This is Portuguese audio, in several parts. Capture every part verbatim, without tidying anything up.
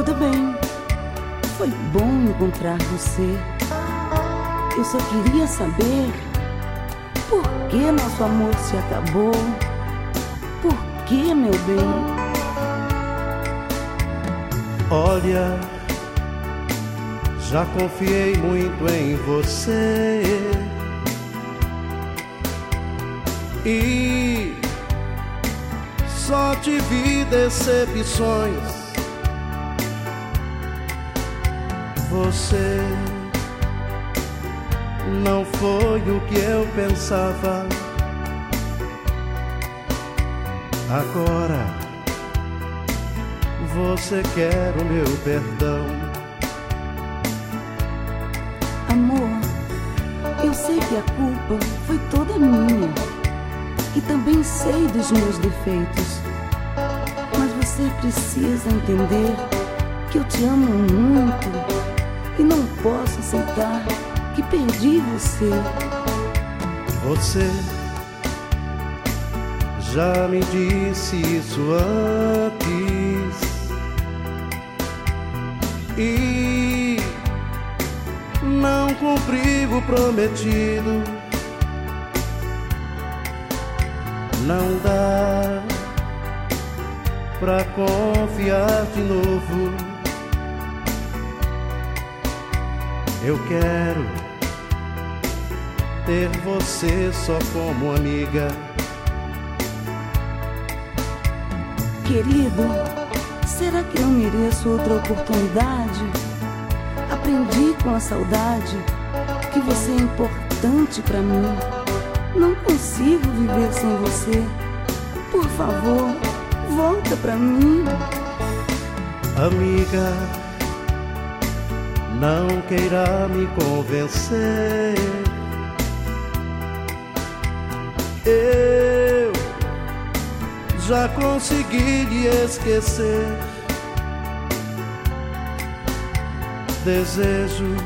Tudo bem, foi bom encontrar você. Eu só queria saber por que nosso amor se acabou. Por que, meu bem? Olha, já confiei muito em você e só tive decepções. Você não foi o que eu pensava. Agora você quer o meu perdão. Amor, eu sei que a culpa foi toda minha e também sei dos meus defeitos, mas você precisa entender que eu te amo muito e não posso aceitar que perdi você. Você já me disse isso antes e não cumpri o prometido. Não dá pra confiar de novo. Eu quero ter você só como amiga. Querido, será que eu mereço outra oportunidade? Aprendi com a saudade que você é importante pra mim. Não consigo viver sem você. Por favor, volta pra mim. Amiga, não queira me convencer. Eu já consegui lhe esquecer. Desejo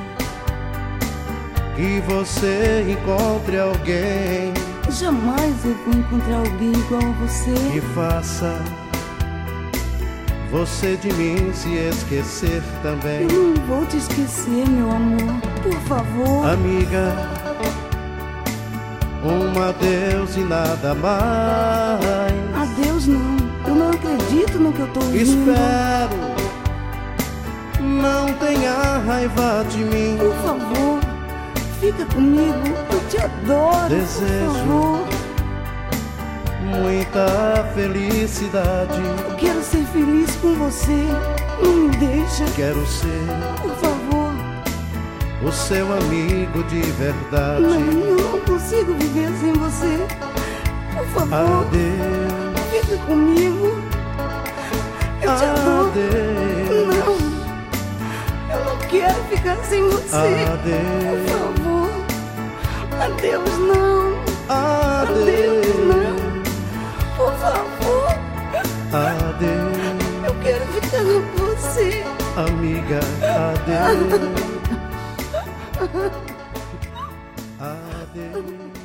que você encontre alguém. Jamais eu vou encontrar alguém igual a você. Que faça você de mim se esquecer também. Eu não vou te esquecer, meu amor. Por favor. Amiga, um adeus e nada mais. Adeus não. Eu não acredito no que eu tô ouvindo. Espero, não tenha raiva de mim. Por favor, fica comigo. Eu te adoro. Desejo por favor. muita felicidade. Eu quero ser feliz com você. Não me deixa. Quero ser Por favor. o seu amigo de verdade. Não, eu não consigo viver sem você. Por favor. Adeus. Fica comigo. Eu te adoro. Adeus. Não. Eu não quero ficar sem você. Adeus. Por favor. Adeus, não. Adeus. não. Por favor. Adeus. Eu quero ficar com você. Amiga, adeus. Adeus.